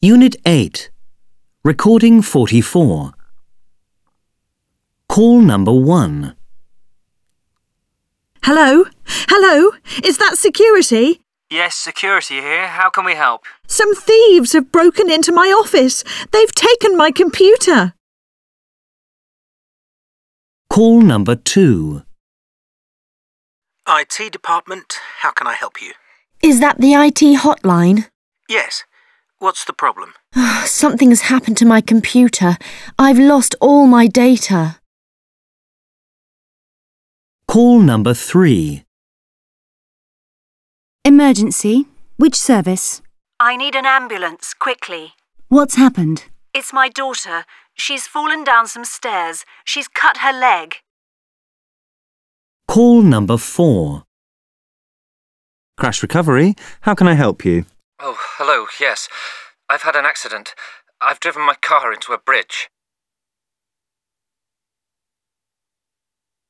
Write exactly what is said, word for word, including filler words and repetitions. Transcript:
Unit eight. Recording forty-four. Call number one. Hello? Hello? Is that security? Yes, security here. How can we help? Some thieves have broken into my office. They've taken my computer. Call number two. I T department, how can I help you? Is that the I T hotline? Yes. What's the problem? Something has happened to my computer. I've lost all my data. Call number three. Emergency. Which service? I need an ambulance, quickly. What's happened? It's my daughter. She's fallen down some stairs. She's cut her leg. Call number four. Crash Recovery, how can I help you? Oh, hello, yes. I've had an accident. I've driven my car into a bridge.